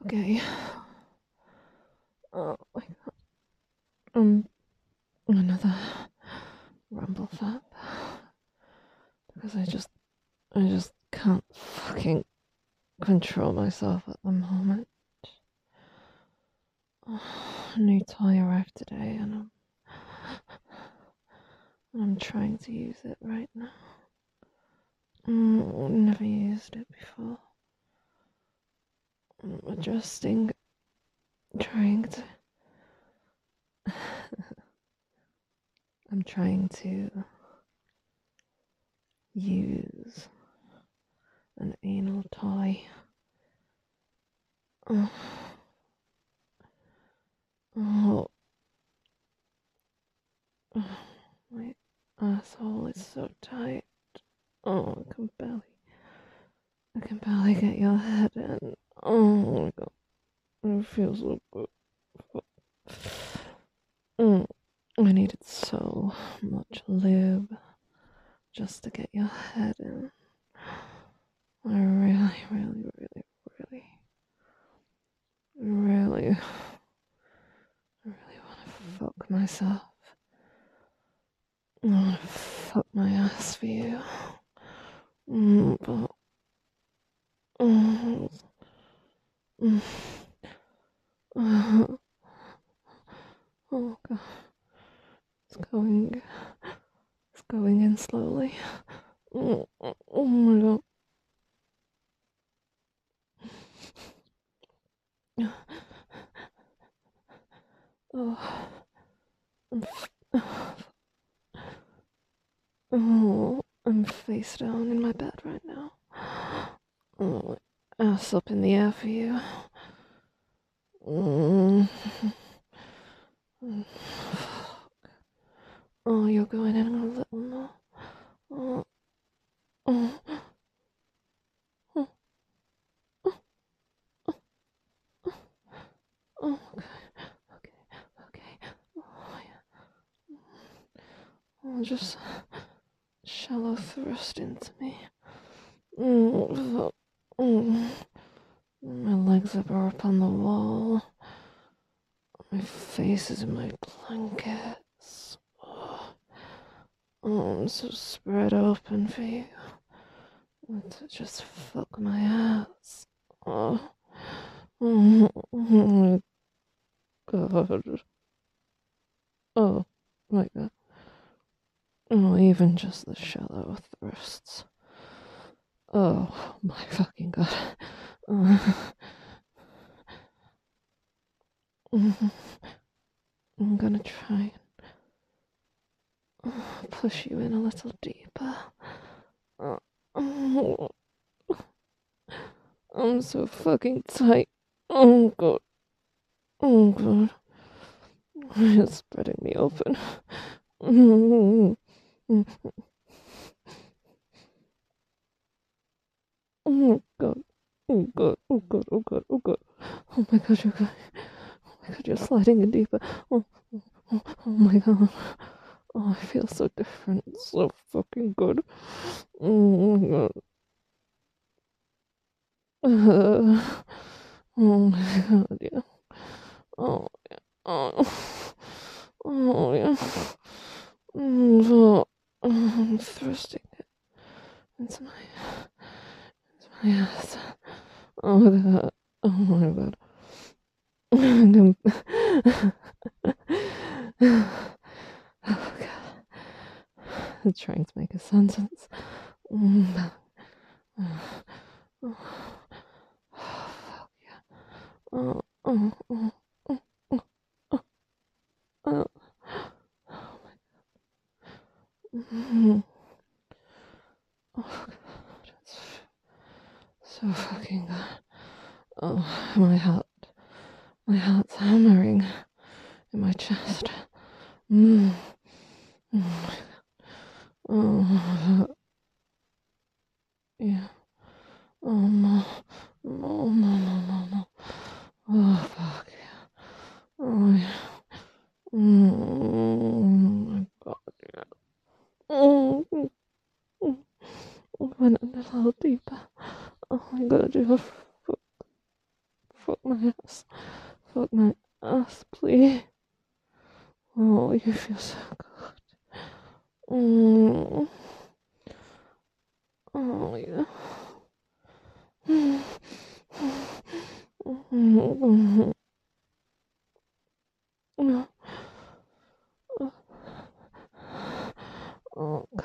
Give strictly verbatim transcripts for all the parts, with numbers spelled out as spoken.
Okay. Oh my god. Um, another rumble fap. Because I just, I just can't fucking control myself at the moment. Oh, a new toy arrived today and I'm, I'm trying to use it right now. Mm, never used it before. I'm adjusting, trying to. I'm trying to use an anal toy. Oh, oh, oh, my asshole is so tight. Oh, I can barely, I can barely get your head in. Oh my god, it feels so good. Mm, I needed so much lube just to get your head in. I really, really, really, really, really, I really want to fuck myself. I want to fuck my ass for you. Mm, but, mm, mm, uh, oh god, it's going, it's going in slowly. Oh, oh my god. Oh, I'm, oh, I'm face down in my bed right now. Oh, ass up in the air for you. Mm. Oh, you're going in a little more. Oh, oh, oh, oh, oh, okay, okay, okay. Oh, yeah. Oh, just shallow thrust into me. Mm, mm. My legs are up on the wall. My face is in my blankets. Oh, oh, I'm so spread open for you. To just fuck my ass. Oh, oh, oh my god. Oh my god. Oh, even just the shallow thrusts. Oh my fucking god. Uh, I'm gonna try and push you in a little deeper. Oh, I'm so fucking tight. Oh god. Oh god. It's spreading me open. Oh god. Oh god. Oh god. Oh god. Oh god. Oh my god, you're going. Oh my god, you're sliding in deeper. Oh, oh, oh, oh my god. Oh, I feel so different. So fucking good. Oh my god. Uh, oh my god, yeah. Oh, yeah. Oh, oh yeah. Mm, so, oh, I'm thrusting it into my, into my ass. Oh my god. Oh my god. I'm oh god. I'm trying to make a sentence. Mm. Oh, oh, fuck yeah. Oh, oh, oh, oh, oh, oh, oh, oh my god. Mm. Oh god, it's so fucking good. Oh, my heart, my heart's hammering in my chest. Mm. Mm. Oh, yeah. Oh, no, no, no, no, no, no. Oh, fuck yeah. Oh, yeah. Oh, my god, yeah. Oh, mm, mm. Oh, went a little deeper. Oh my god, you're Fuck my ass. Fuck my ass, please. Oh, you feel so good. Mm. Oh, yeah. Mm. Mm. Mm. Oh, God.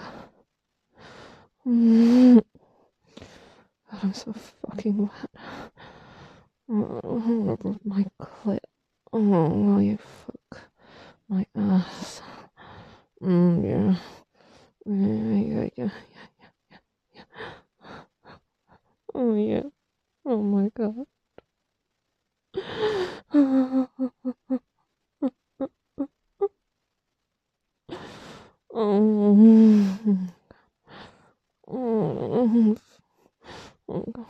Mm. God, I'm so fucking wet. Oh, I wanna rub my clit. Oh, will you fuck my ass? Mm, yeah. Yeah, yeah, yeah, yeah, yeah, yeah. Oh, yeah. Oh, my God. Oh, oh, oh, God.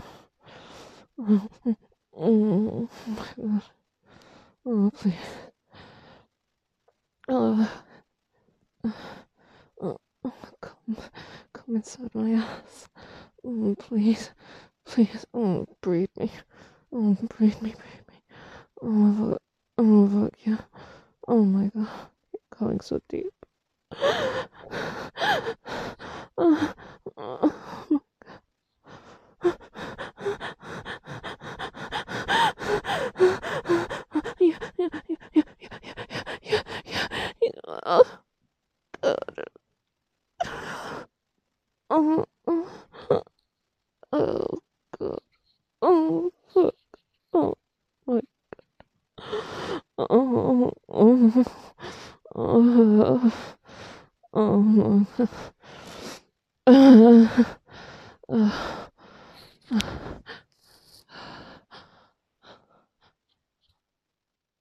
Oh, my God. Oh, please. Oh, oh, oh, come, come inside my ass. Oh, please, please. Oh, breathe me. Oh, breathe me, breathe me. Oh, fuck. Oh, fuck, yeah. Oh, my God. You're going so deep. Oh, oh, yeah, yeah, yeah, yeah, yeah, yeah, yeah, yeah, yeah. Oh, God. Oh, oh, oh, God. Oh, fuck. Oh, my. Oh, oh, oh, oh, oh, oh,